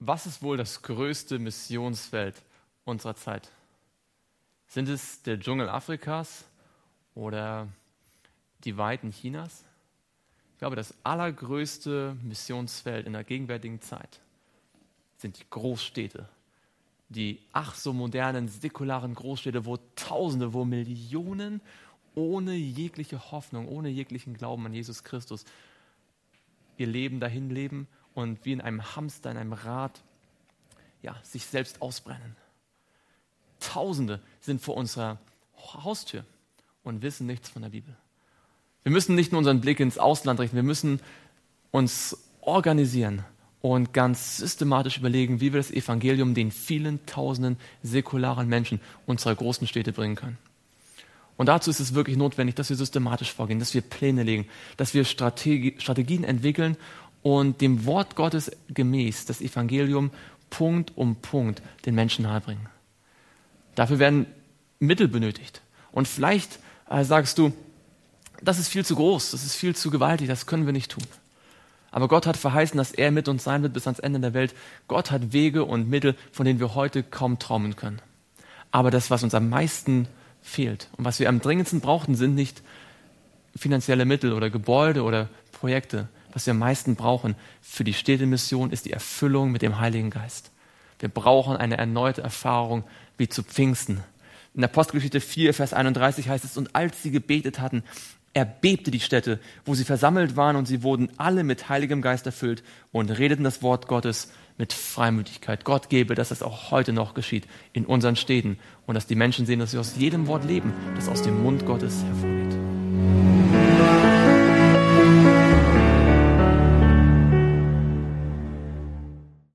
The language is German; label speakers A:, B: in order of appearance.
A: Was ist wohl das größte Missionsfeld unserer Zeit? Sind es der Dschungel Afrikas oder die Weiten Chinas? Ich glaube, das allergrößte Missionsfeld in der gegenwärtigen Zeit sind die Großstädte. Die ach so modernen, säkularen Großstädte, wo Tausende, wo Millionen ohne jegliche Hoffnung, ohne jeglichen Glauben an Jesus Christus ihr Leben dahin leben und wie in einem Hamster, in einem Rad, sich selbst ausbrennen. Tausende sind vor unserer Haustür und wissen nichts von der Bibel. Wir müssen nicht nur unseren Blick ins Ausland richten, wir müssen uns organisieren und ganz systematisch überlegen, wie wir das Evangelium den vielen Tausenden säkularen Menschen unserer großen Städte bringen können. Und dazu ist es wirklich notwendig, dass wir systematisch vorgehen, dass wir Pläne legen, dass wir Strategien entwickeln und dem Wort Gottes gemäß das Evangelium Punkt um Punkt den Menschen nahebringen. Dafür werden Mittel benötigt. Und vielleicht sagst du, das ist viel zu groß, das ist viel zu gewaltig, das können wir nicht tun. Aber Gott hat verheißen, dass er mit uns sein wird bis ans Ende der Welt. Gott hat Wege und Mittel, von denen wir heute kaum träumen können. Aber das, was uns am meisten fehlt und was wir am dringendsten brauchten, sind nicht finanzielle Mittel oder Gebäude oder Projekte. Was wir am meisten brauchen für die Städtemission ist die Erfüllung mit dem Heiligen Geist. Wir brauchen eine erneute Erfahrung wie zu Pfingsten. In Apostelgeschichte 4, Vers 31 heißt es, und als sie gebetet hatten, erbebte die Stätte, wo sie versammelt waren, und sie wurden alle mit Heiligem Geist erfüllt und redeten das Wort Gottes mit Freimütigkeit. Gott gebe, dass das auch heute noch geschieht in unseren Städten und dass die Menschen sehen, dass wir aus jedem Wort leben, das aus dem Mund Gottes hervorgeht.